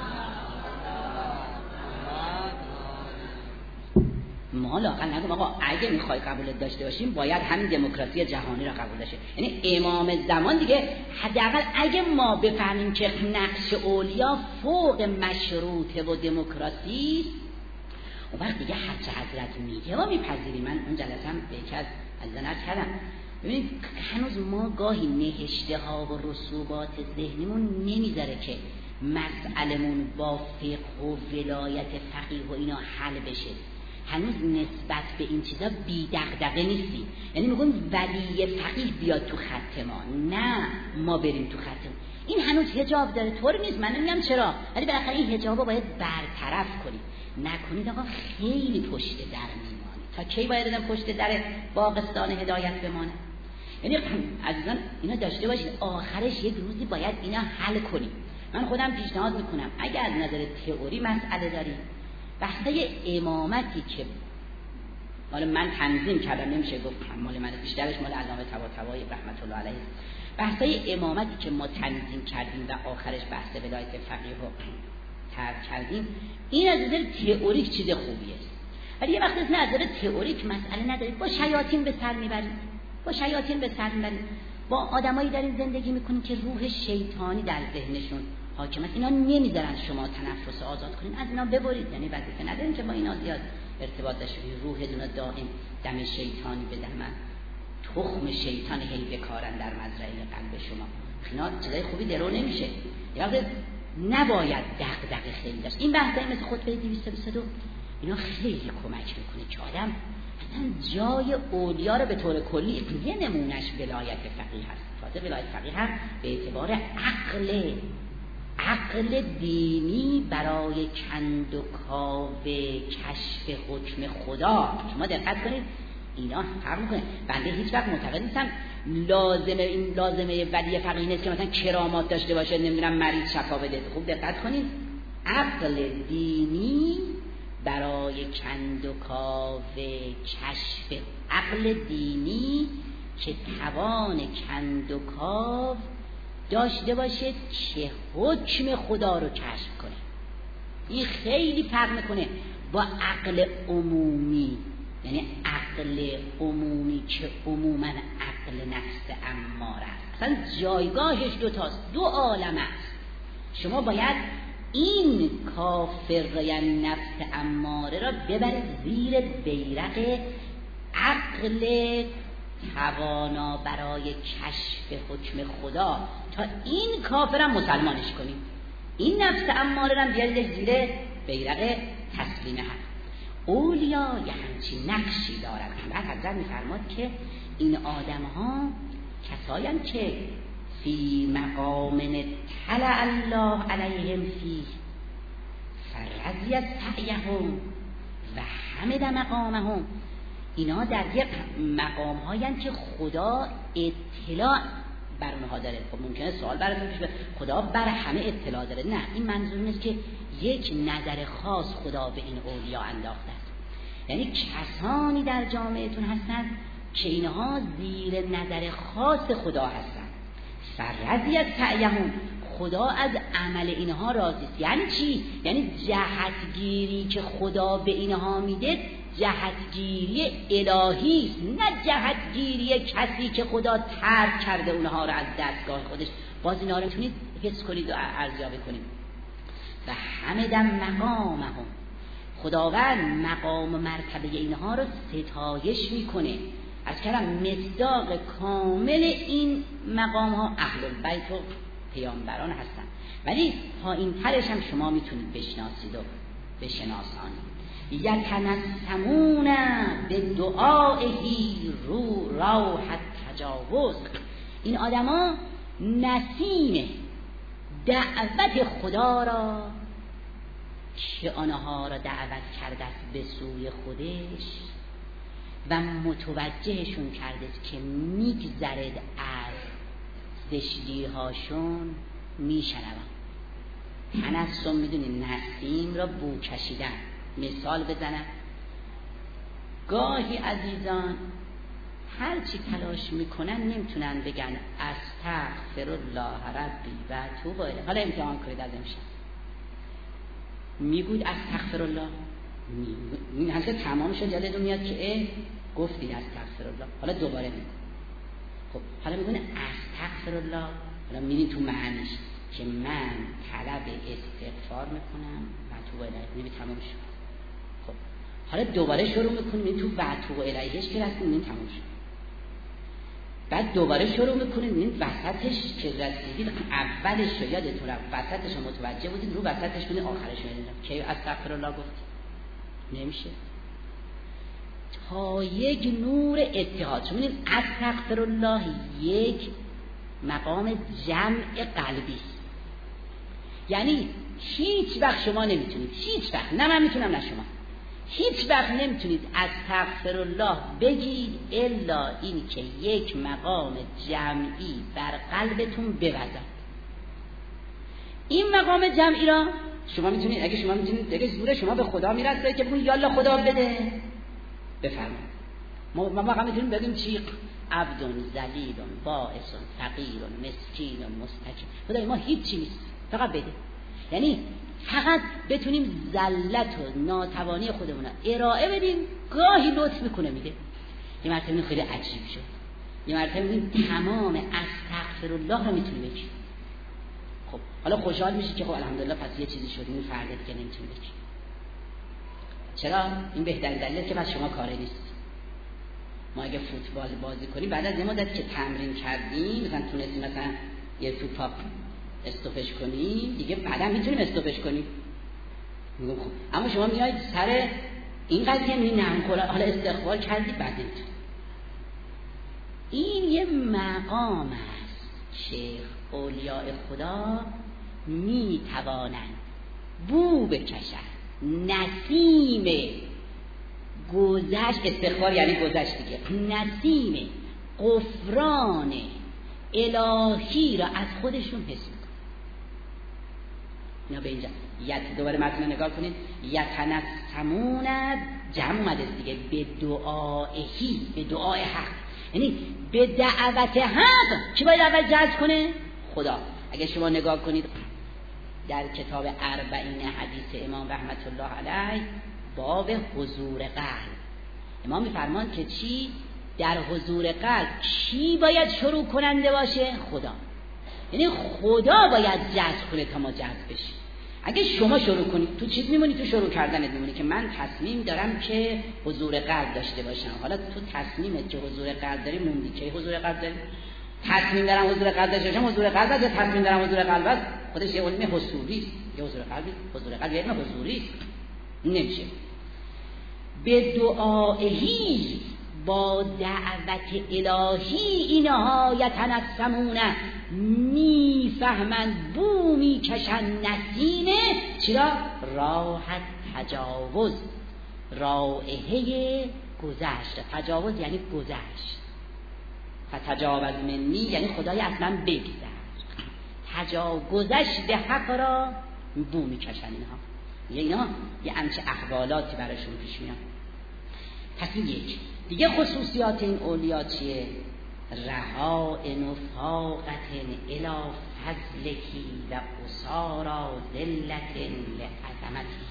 ما لااقل نگم آقا اگه میخوای قبولت داشته باشیم باید همین دموکراسی جهانی را قبول داشته، یعنی امام زمان دیگه حداقل اگه ما بفهمیم که نقش اولیا فوق مشروطه و دموکراسی اون وقت دیگه هر چه حضرت میگه ما میپذیریم. من اون جلسه هم به یکی از عزیزان عرض کردم ببینید هنوز ما گاهی نهشته ها و رسوبات ذهنیمون نمیذاره که مسئلمون با فقه و ولایت فقیه و اینا حل بشه، هنوز نسبت به این چیزا بی دغدغه نیستیم، یعنی میگم ولی فقیه بیاد تو خط ما، نه ما بریم تو خط ما. این هنوز حجاب داره، طور نیست، من نمیگم چرا، ولی بالاخره این حجابو باید برطرف کنیم. نکنید آقا خیلی پشت در میمانه. تا کی باید آدم پشت در باغستان هدایت بمانه؟ یعنی عزیزان اینا داشته باشید آخرش یک روزی باید اینا حل کنیم. من خودم پیشنهاد میکنم اگر از نظر تئوری مسئله داریم، بحثه امامتی که مال من تنظیم کردم نمیشه گفت مال من، بیشترش مال علامه طباطبایی رحمت الله علیه، بحثه امامتی که ما تنظیم کردیم و آخرش بحث ولایت فقیه رو ترک کردیم، این از نظر تئوریک چیز خوبیه، ولی یه وقتی از نظر تئوریک مسئله ندارید، با شیاطین به سر میبرید، با شیاطین به سر میبرید، با آدمایی دارین زندگی میکنین که روح شیطانی در ذهنشون حاکمه، اینا نمیذارن شما تنفس آزاد کنین، از اینا ببرید، یعنی وظیفه ندارین که با اینا زیاد ارتباط داشته باشید، روحتون رو دائم دم شیطانی بدهن، تخم شیطان هی بکارن در مزرعه قلب شما، اینا چیزای خوبی درو نمیشه. یعنی نباید دغدغه خیلی داشت. این بحثایی مثل خطبه دویست و بیست و دو اینا خیلی کمک میکنه که آدم اصلا جای اولیا رو به طور کلی، یه نمونش ولایت فقیه هست، تازه ولایت فقیه هم به اعتبار عقل عقل دینی برای کند و کاو کشف حکم خدا. شما دقت کنید اینا فرق میکنه. بنده هیچ وقت معتقد نیستم لازمه این لازمه ولی فقیه نیست که مثلا کرامات داشته باشه، نمیدونم مریض شفا بده. خوب دقت کنید، عقل دینی برای کند و کاو کشف، عقل دینی که توان کند و کاو داشته باشه که حکم خدا رو کشف کنه. این خیلی فرق میکنه با عقل عمومی، یعنی عقل عمومی که عموما عقل نفس اماره است. اصلا جایگاهش دو تاست، دو عالم است. شما باید این کافر یعنی نفس اماره را ببرید زیر بیرق عقل توانا برای کشف حکم خدا، تا این کافرم مسلمانش کنیم. این نفس اماره را بیارید زیر بیرق تسلیم حق. اولیا یه همچین نقشی دارن. بعد حضرت میفرماد که این آدم ها کسایم که فی مقام طلع الله علیهم فی فرضی از سعیهم و حمد مقامهم، اینا در یک مقام هایی که خدا اطلاع بر اونها داره. خب ممکنه سوال براتون پیش بیاد خدا بر همه اطلاع داره؟ نه، این منظور نیست که یک نظر خاص خدا به این اولیا انداخته است. یعنی کسانی در جامعهتون هستند که اینها زیر نظر خاص خدا هستند. فرضی از سعیهم، خدا از عمل اینها راضی است. یعنی چی؟ یعنی جهتگیری که خدا به اینها میده جهتگیری الهی است، نه جهتگیری کسی که خدا ترک کرده اونها رو از دستگاه خودش. باز اینا رو میتونید حس کنید و ارزیابی کنید. و حمدم مقامهم، خداوند مقام و مرتبه اینها رو ستایش میکنه. از کلام مصداق کامل این مقام ها اهل البیت و پیامبران هستن، ولی پایین ترش هم شما میتونید بشناسید و بشناسانید. یتنسمون به دعائهی رو روح تجاوز، این آدما نسیم دعوت خدا را که آنها را دعوت کرده است به سوی خودش و متوجهشون کرده است که میگذرد زشتی هاشون میشنوم. تنسم میدونی نسیم را بو کشیدن. مثال بزنم، گاهی عزیزان هرچی تلاش میکنن نمیتونن بگن استغفر الله ربی و اتوب الیه. حالا امتحان کنید از امشب میگوید استغفر الله، این حالت تمام شد، یادتون میاد که اه گفتی استغفر الله، حالا دوباره میگو. خب حالا میگونه استغفر الله، حالا میرین تو معنیش که من طلب استغفار میکنم و اتوب الیه، میبینی تمام شد. خب حالا دوباره شروع میکنیم تو و اتوب الیهش که رسید، میبینی تمام شد. بعد دوباره شروع میکنید، این وسطش که رسیدید اولش رو یادتون رفت، وسطش رو متوجه بودید، رو وسطش بودید، آخرش میدید که استغفر الله گفت نمیشه. تا یک نور اتحاد شما میدید استغفر الله یک مقام جمع قلبی است. یعنی هیچ وقت شما نمیتونید، هیچ وقت، نه من میتونم نه شما، هیچ وقت نمیتونید استغفر الله بگید الا این که یک مقام جمعی بر قلبتون بوزد. این مقام جمعی را شما میتونید، اگه شما میتونید، اگه زور شما به خدا میرسه که بگید یالا خدا بده، بفرمایید. ما واقعا میتونیم بگیم چی؟ عبدون ذلیلون بائسون فقیرون مسکینون مستکین. خدای ما هیچی نیست، فقط بده. یعنی فقط بتونیم ذلت و ناتوانی خودمون ارائه بدیم، گاهی لطف میکنه میده. یه مرتبه خیلی عجیب شد، یه مرتبه میگیم تمام استغفر الله رو میتونی بگی. خب حالا خوشحال میشی که خب الحمدلله پس یه چیزی شد، این فردا دیگه نمیتونی بگی. چرا؟ این بهترین دلیله که بس شما کاری نیست. ما اگه فوتبال بازی کنیم بعد از یه مدت که تمرین کردیم، مثلا تونستیم مثلا یه توپ استوپش کنیم، دیگه بعدا میتونیم استوپش کنیم. میگم خب اما شما میاید سر این قضیه می نرم کنه، حالا استقبال کردید بعد نمیتونید. این یه مقام است که اولیاء خدا میتوانند بو بکشند، نسیم گذشت، استغفار یعنی گذشت دیگه، نسیم غفران الهی را از خودشون حس میکنن. اینا به اینجا یت دوباره متن نگاه کنید، یتنسمون جمع اومده دیگه، به دعایهی، به دعای حق، یعنی به دعوت حق. کی باید اول جذب کنه؟ خدا. اگه شما نگاه کنید در کتاب اربعین حدیث امام رحمت الله علیه باب حضور قلب، امام میفرمان که چی؟ در حضور قلب کی باید شروع کننده باشه؟ خدا. یعنی خدا باید جذب کنه تا ما جذب بشیم. اگه شما شروع کنید تو چیز میمونی، تو شروع کردنت میمونی که من تصمیم دارم که حضور قلب داشته باشم. حالا تو تصمیمت که حضور قلب داری موندی، که حضور قلب داری؟ تصمیم دارم حضور قلب داشته باشم، حضور قلب است، تصمیم دارم حضور قلب است، خودش یه علم حضوری است. یه حضور قلبی، حضور قلب یه علم حضوری است. نمیشه. به دعایهی، با دعوت الهی اینها یتنسمون، میفهمند، بو میکشند نسیم چرا؟ راحت تجاوز، رائحه گذشت. تجاوز یعنی گذشت، فتجاوز منی یعنی خدای اصلا بگذر. تجاوزش حق را بو میکشند اینها. اینا یه همچه احوالاتی براشون پیش میاد. پس یک دیگه خصوصیات این اولیا چیه؟ رهائن و فاقتن الی فضلکی و اسارا ذلتن لعظمتی.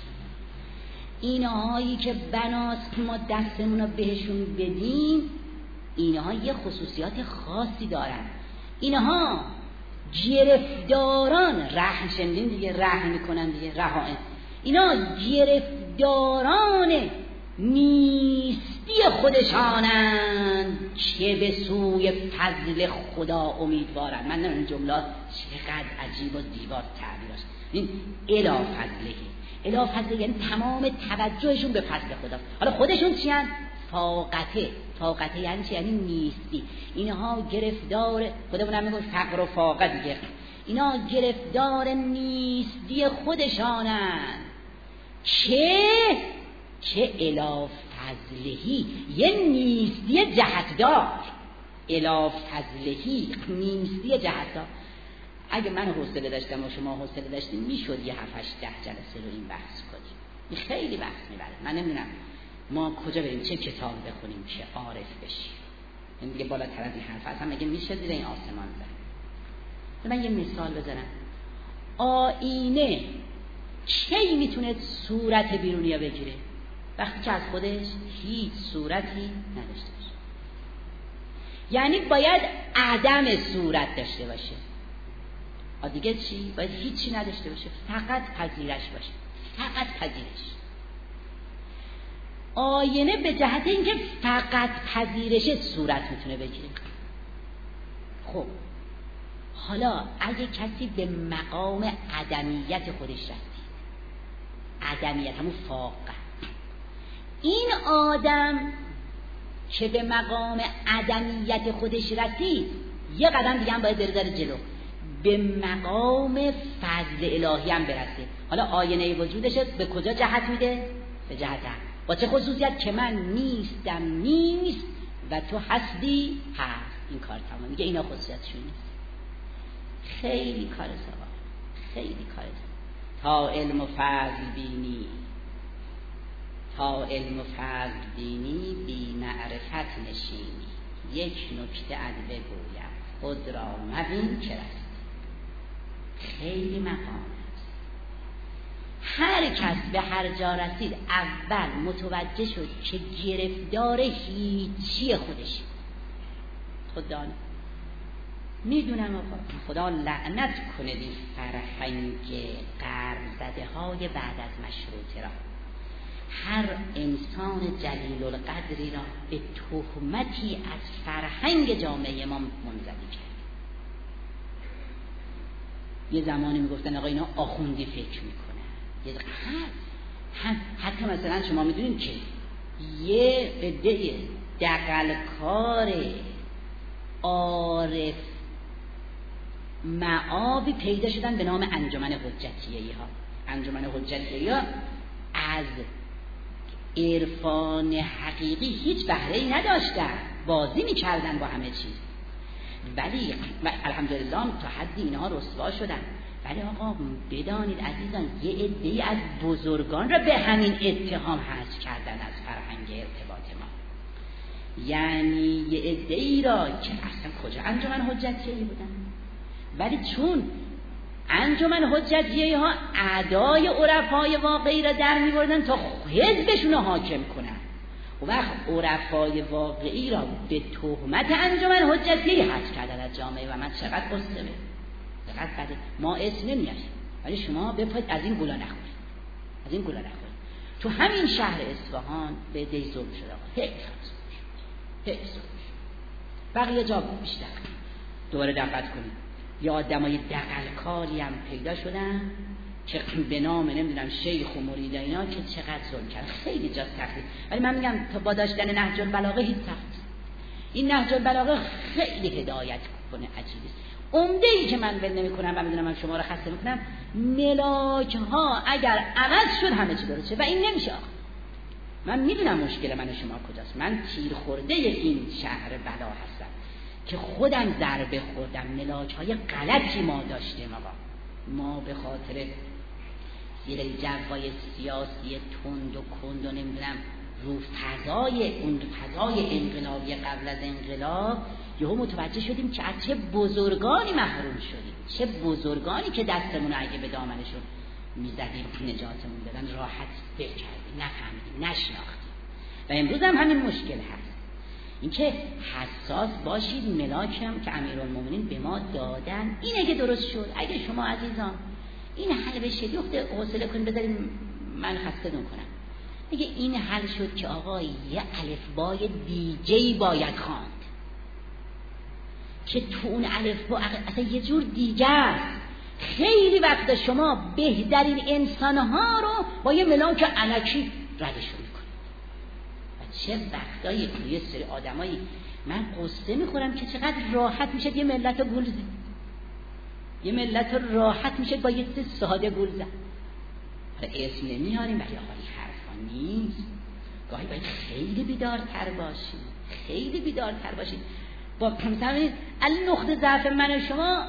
اینهایی که بناست ما دستمون رو بهشون بدیم، اینها یه خصوصیات خاصی دارن. اینها گرفتاران رهن، شنیدین دیگه، رهن میکنن دیگه، رهائن. اینا گرفتاران نیستی خودشانند که به سوی فضل خدا امیدوارند. من نمیدونم جملات چقدر عجیب و زیبا تعبیر است. این الی فضله، الی فضله یعنی تمام توجهشون به فضل خدا. حالا خودشون چی هستند؟ فاقته. فاقته یعنی چی؟ یعنی نیستی. اینها گرفتار، خودمون هم میگن فقر و فاقه دیگه، اینا گرفتار نیستی خودشانند که که الی فضلهی، یه نیستی جهتدار. الی فضلهی نیستی جهتا. اگه من حوصله داشتم و شما حوصله داشتیم میشد یه هفت هشت ده جلسه رو این بحث کنیم. این خیلی وقت میبره. من نمیدونم ما کجا بریم، چه کتاب بخونیم که عارف بشیم. این دیگه بالاتر از این حرف هست. هم میگه میشه زیر این آسمان زد. من یه مثال بزنم. آینه کی میتونه صورت بیرونی بگیره؟ وقتی که از خودش هیچ صورتی نداشته باشه. یعنی باید عدم صورت داشته باشه. آ دیگه چی؟ باید هیچی نداشته باشه، فقط پذیرش باشه، فقط پذیرش. آینه به جهت اینکه فقط پذیرش صورت میتونه بگیره. خب حالا اگه کسی به مقام عدمیت خودش رسید، عدمیت همون فاقه، این آدم که به مقام عدمیت خودش رسید یه قدم دیگه هم باید بره جلو، به مقام فضل الهی هم برسه. حالا آینه وجودش به کجا جهت میده؟ به جهت هم. با چه خصوصیت؟ که من نیستم نیست و تو هستی هست. این کار تمام. میگه اینا خصوصیتشون نیست. خیلی کار سوال، خیلی کار سوال. تا علم و فضل بینی، تا علم و فضل بینی بی معرفت نشینی. یک نکته اد بگویم خود را مبین که رستی. خیلی مقام است. هر کس به هر جا رسید اول متوجه شد که گرفتار هیچی خودش. خدا میدونم آقا خدا لعنت کنه دی فرهنگ غرب زده های بعد از مشروطه را. هر انسان جلیل القدری را به تهمتی از فرهنگ جامعه ما منزوی کرد. یه زمانی میگفتن آقا اینا آخوندی فکر میکنن. یه هم حتی مثلا شما میدونید که یه عده دغلکار عارف معابی پیدا شدن به نام انجمن حجتیه‌ای ها. انجمن حجتیه‌ای ها از عرفان حقیقی هیچ بهره‌ای نداشتن، بازی میکردن با همه چیز، ولی الحمدلله تا حدی اینها رسوا شدن. ولی آقا بدانید عزیزان یه عده‌ای از بزرگان را به همین اتهام حذف کردن از فرهنگ ارتباط ما. یعنی یه عده‌ای را که اصلا کجا انجمن حجتیه‌ای بودن، ولی چون انجمن حجتیه‌ای ها اعدای عرفای واقعی را در می‌بردن تا حزبشون رو حاکم کنن، و وقت عرفای واقعی را به تهمت انجمن حجتیه‌ای حذف کردن از جامعه. و من چقدر قصه چقدر بده. ما اسم نمیاریم ولی شما بپاید از این گلا نخورید، از این گلا نخورید. تو همین شهر اصفهان به دی ظلم شده آقا، هیچ هیچ بقیه جا بیشتر. دوباره دقت کنید، یا آدمای دغلکاری هم پیدا شدن که به نام نمیدونم شیخ و مرید اینا که چقدر ظلم کرد. خیلی جا سختی، ولی من میگم تا با داشتن نهج البلاغه هیچ سخت. این نهج البلاغه خیلی هدایت کنه عجیبه. عمده ای که من ول نمی‌کنم و میدونم من شما رو خسته می‌کنم، ملاک ها اگر عوض شد همه چی درسته و این نمیشه. من میدونم مشکل من و شما کجاست. من تیر خورده این شهر بلا هستم که خودم ضربه خوردم. ملاک های غلطی ما داشتیم آقا. ما به خاطر یه جوای سیاسی تند و کند و نمیدونم رو فضای اون فضای انقلابی قبل از انقلاب یهو متوجه شدیم که از چه بزرگانی محروم شدیم، چه بزرگانی که دستمون اگه به دامنشون میزدیم نجاتمون دادن راحت فکر کردیم، نفهمیدیم، نشناختیم. و امروز هم همین مشکل هست، اینکه حساس باشید. ملاک هم که امیرالمومنین به ما دادن این اگه درست شد، اگه شما عزیزان این حل بشه، یخت حوصله کنید بذارید من خسته‌تون کنم. اگه این حل شد که آقا یه الفبای دیگه‌ای باید خواند که تو اون الفبا اصلا یه جور دیگه است. خیلی وقت شما بهترین انسانها رو با یه ملاک الکی ردشون میکنید. و چه وقتایی یه سری آدمایی من قصه میخورم که چقدر راحت میشه یه ملت گول زد، یه ملت راحت میشه با یه ساده گول زد. اسم نمیاریم ولی آقا این حرفا نیست. گاهی باید خیلی بیدارتر باشید، خیلی بیدارتر باشید. با مثلا الان نقطه ضعف من و شما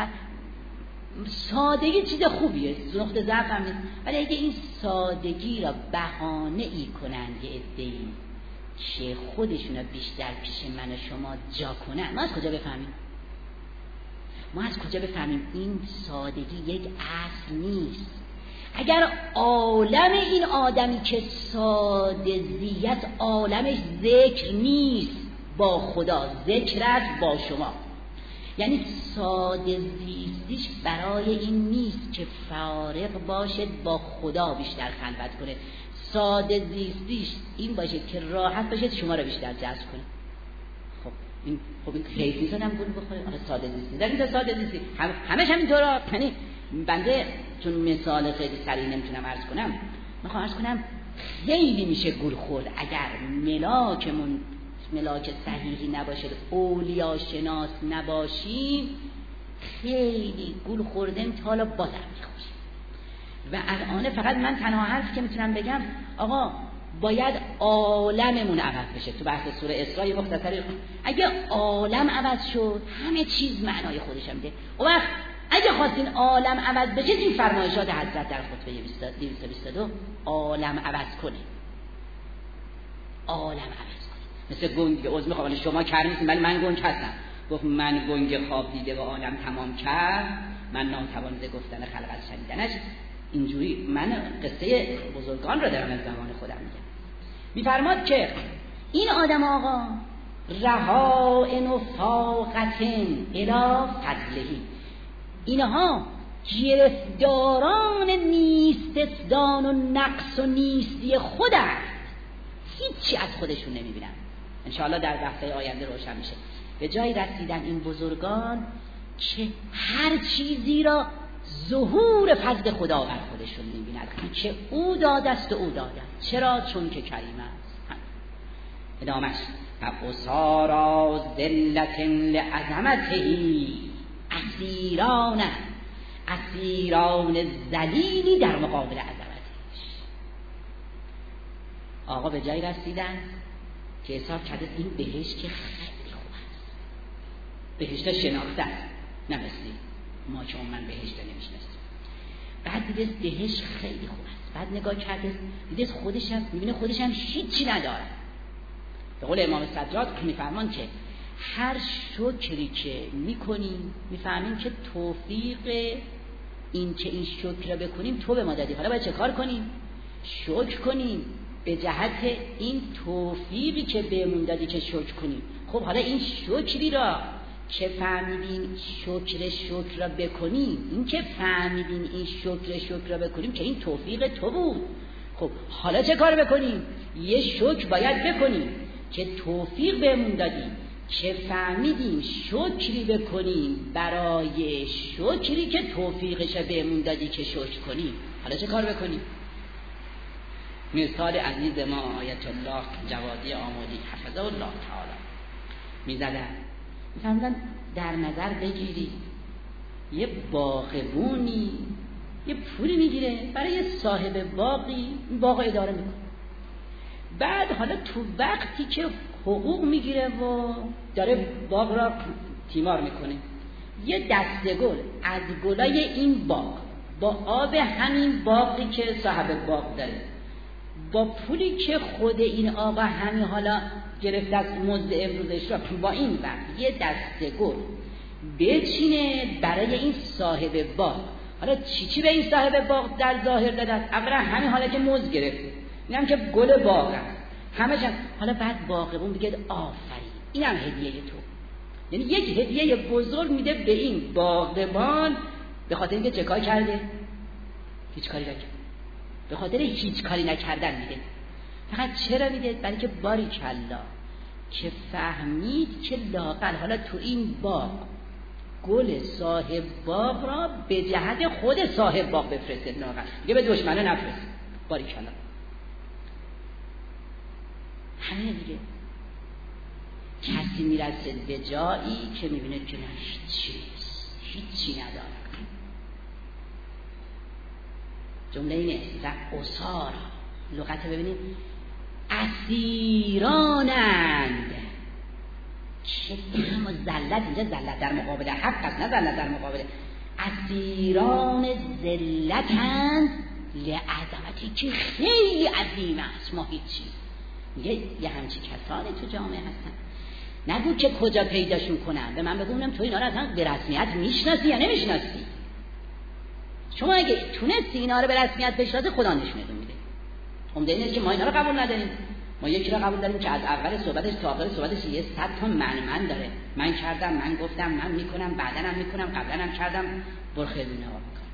سادگی چیز خوبیه، نقطه ضعف هم نیست، ولی اگه این سادگی را بهانه ای کنند یه عده‌ای که خودشون را بیشتر پیش من و شما جا کنن، ما از کجا بفهمیم؟ ما از کجا بفهمیم این سادگی یک اصل نیست؟ اگر عالم این آدمی که ساده زیست عالمش ذکر نیست با خدا، ذکر است با شما، یعنی ساده زیستیش برای این نیست که فارغ باشد با خدا بیشتر خلوت کنه، ساده زیستیش این باشه که راحت باشه شما رو بیشتر جذب کنه. خب این خب این خیلی نیست آدم گول بخوره. آره ساده زیستی در این ساده زیستی هم همش همینطوره. یعنی بنده چون مثال خیلی سریع نمیتونم عرض کنم، میخوام عرض کنم خیلی میشه گول خورد اگر ملاکمون ملاک صحیحی نباشه، اولیا شناس نباشیم، خیلی گول خوردیم تا حالا بازم میخوریم. و الان فقط من تنها حرفی که میتونم بگم آقا باید عالممون عوض بشه. تو بحث سوره اسراء مختصری اگه عالم عوض شد همه چیز معنای خودش میده. اون وقت اگه خواستین عالم عوض بشه این فرمایشات حضرت در خطبه دویست و بیست و دو عالم عوض کنه، عالم عوض مثل گنگ عضو میخوام شما کر نیستین ولی من گنگ هستم. گفت من گنگ خواب دیده و عالم تمام کرد، من ناتوان ز گفتن خلقت شنیدنش. اینجوری من قصه بزرگان را دارم از زمان خودم میگم. میفرماد که این آدم آقا رهائن و فاقتن الی فضلهی، اینها گرفتاران نیستدان و نقص و نیستی خود است، هیچی از خودشون نمیبینن. انشاءالله در بحث‌های آینده روشن میشه. به جایی رسیدن این بزرگان که هر چیزی را ظهور فضل خدا بر خودشون میبینند که او داده است و او داده است. چرا؟ چون که کریم است. ادامش فقصارا ذلت لعظمته اسیران اسیران ذلیلی در مقابل عظمتش. آقا به جایی رسیدن که حساب کرده این بهشت که خیلی خوب است، بهشت شناخته است، نه مثلی ما که من بهشت نمیشناسیم. بعد دیده بهشت خیلی خوب است، بعد نگاه کرده دیده خودش هم میبینه خودش هم هیچی نداره. به قول امام سجاد میفرمان که هر شکری که میکنیم میفهمیم که توفیق این که این شکر رو بکنیم تو به ما دادی، حالا باید چه کار کنیم؟ شکر کنیم به جهت این توفیقی که بهمون دادی که شکر کنیم. خب حالا این شکری را که فهمیدین شکر شکر را بکنیم، این که فهمیدین این شکر شکر را بکنیم که این توفیق تو بود. خب حالا چه کار بکنیم؟ یه شکر باید بکنیم که توفیق بهمون دادی، که فهمیدیم شکری بکنیم برای شکری که توفیقش بهمون دادی که شکر کنیم. حالا چه کار بکنیم؟ مثال عزیز ما آیت الله جوادی آمودی حفظه الله تعالی میزدن میفهمدن در نظر بگیری یه باغبونی یه پولی میگیره برای صاحب باقی این باغ اداره میکنه، بعد حالا تو وقتی که حقوق میگیره و داره باغ را تیمار میکنه یه دسته گل از گلای این باغ با آب همین باغی که صاحب باغ داره با پولی که خود این آقا همین حالا گرفته از مزد امروزش را با این وقت یه دسته گل بچینه برای این صاحب باغ. حالا چی چی به این صاحب باغ در ظاهر داده است؟ اولا همین حالا که مزد گرفته، اینم که گل باغ است همه جا. حالا بعد باغبون بگه آفرین اینم هدیه تو، یعنی یک هدیه بزرگ میده به این باغبان به خاطر اینکه چه کار کرده؟ هیچ کاری نکرد. به خاطر هیچ کاری نکردن میده. فقط چرا میده؟ برای که باری کلا که فهمید که لاقل حالا تو این باغ گل صاحب باغ را به جهت خود صاحب باغ بفرسته، لاقل دیگه به دشمنه نفرسته. باری کلا همه دیگه. کسی میرسه به جایی که میبینه که نه هیچی هیچی نداره. جمله اینه و اسارا لغت ببینید اسیرانند چه کم و ذلت، اینجا ذلت در مقابل حق است، نه ذلت در مقابل اسیران ذلتند لعظمتی که خیلی عظیم است، ما هیچی. میگه یه همچی کسانی تو جامعه هستن. نگو که کجا پیداشون کنم، به من بگونم تو اینا رو اصلا به رسمیت میشناسی یا نمیشناسی. شما اگه تونستی اینا رو به رسمیت بشناسی خدا نشونتون میده. عمده اینه که ما اینا رو قبول نداریم. ما یکی رو قبول داریم که از اول صحبتش تا آخر صحبتش یه صد تا من من داره. من کردم، من گفتم، من میکنم، بعدنم میکنم، قبلنم کردم، برخیرونه ها میکنم.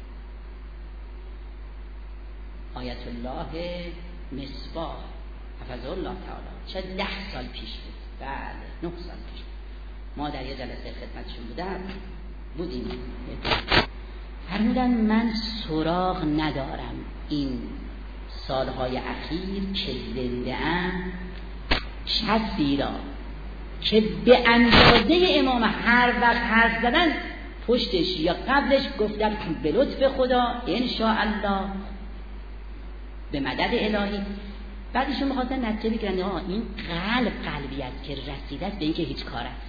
آیت الله مصباح حفظه الله تعالی چه ده سال پیش بود، بعد نه سال پیش ما در یه جلسه خدمتشون بودم بودیم، فرمودن من سراغ ندارم این سالهای اخیر که زنده ام کسی را که به اندازه امام هر وقت حرف زدن پشتش یا قبلش گفتن به لطف خدا انشاءالله به مدد الهی، بعدشون میخواستن نتیجه بگیرن آه این قلب قلبی است که رسیده است به اینکه هیچ کار است.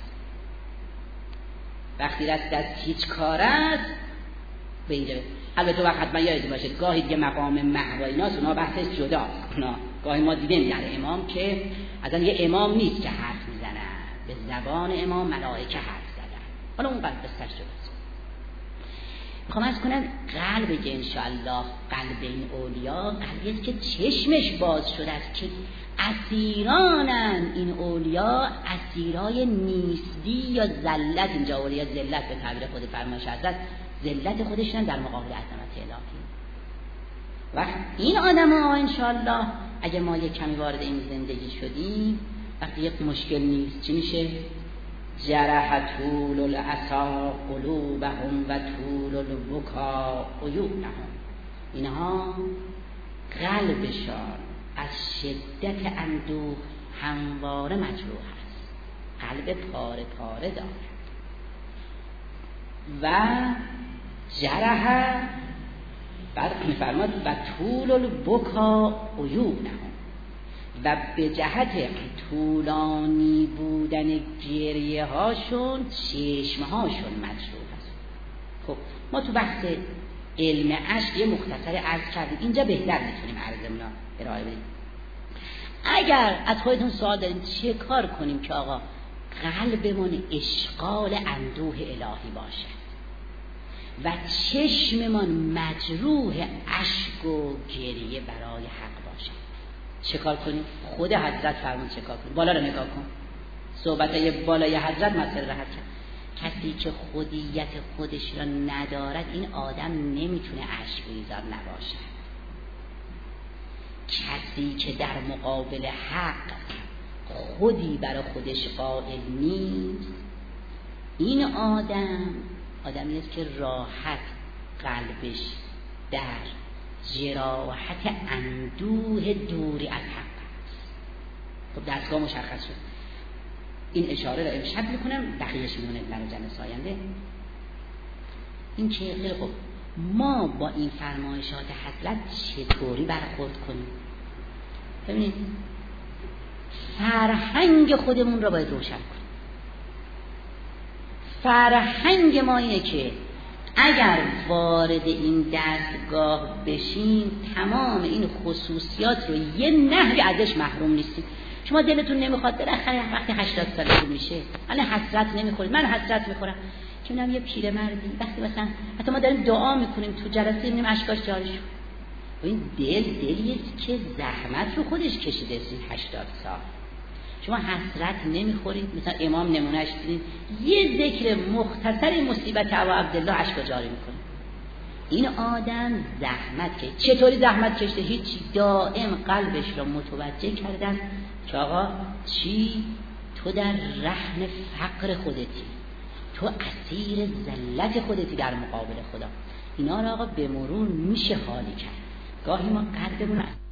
وقتی رسیده است هیچ کار است به اینجا. البته وقت حتما یادتون باشه گاهی دیگه مقام محو ایناست، اونا بحثش جداست. اونا گاهی ما دیدیم در امام که اصلا یه امام نیست که حرف میزنه، به زبان امام ملائکه حرف زدن. حالا اون قلب بستش جداست. میخوام از کنم قلب که انشاءالله قلب این اولیا قلبی است که چشمش باز شده است که اسیرانن این اولیا، اسیرای نیستی یا ذلت. اینجا اولیا ذلت به تعبیر خود فرمایش حضرت ذلت خودشون در مقابل عظمت الهی. و این آدم ها انشاءالله اگه ما یک کمی وارد این زندگی شدیم، وقتی یک مشکل نیست چی میشه؟ جرح طول العصا قلوبهم و طول البکا عیونهم. اینها قلبشان از شدت اندوه همواره مجروح است، قلب پاره پاره دارد. و جرح بعد میفرماد و طول البکا عیونهم، و به جهت طولانی بودن گریه هاشون چشم هاشون مجروح است. خب ما تو بحث علم عشق یه مختصر عرض کردیم، اینجا بهتر میتونیم عرضمون رو ارائه بدیم. اگر از خودتون سوال داریم چه کار کنیم که آقا قلبمون اشغال اندوه الهی باشه و چشممون مجروح اشک و گریه برای حق باشه، چه کار کنیم؟ خود حضرت فرمود چه کار کنیم. بالا رو نگاه کن، صحبتای بالای حضرت مسئله راحت کرد. کسی که خودیت خودش را ندارد این آدم نمیتونه اشک ریزان نباشه. کسی که در مقابل حق خودی برای خودش قائل نیست، این آدم آدمی است که راحت قلبش در جراحت اندوه دوری از حق است. خب دستگاه مشخص شد. این اشاره را امشب میکنم، بقیه‌اش میمونه در جلسه آینده. این که خیلی خوب ما با این فرمایشات حضرت چطوری برخورد کنیم؟ ببینید فرهنگ خودمون را باید روشن کنیم. فرهنگ ما اینه که اگر وارد این دستگاه بشیم تمام این خصوصیات رو یه نحوی ازش محروم نیستیم. شما دلتون نمیخواد بالاخره وقتی هشتاد سالتون میشه الان حسرت نمیخورید، من حسرت میخورم که میگم یه پیرمردی وقتی مثلا حتی ما داریم دعا میکنیم تو جلسه میبینیم اشکاش جاری شد. و این دل دلیه که زحمت رو خودش کشیده سی هشتاد سال. شما حسرت نمیخورید؟ مثلا امام نمونهش دیدین یه ذکر مختصر مصیبت ابا عبدالله اشکا جاری میکنه. این آدم زحمت که چطوری زحمت کشته؟ هیچی، دائم قلبش را متوجه کردن که آقا چی؟ تو در رهن فقر خودتی، تو اسیر ذلت خودتی در مقابل خدا. اینا را آقا به مرور میشه حالی کرد. گاهی ما قلبمون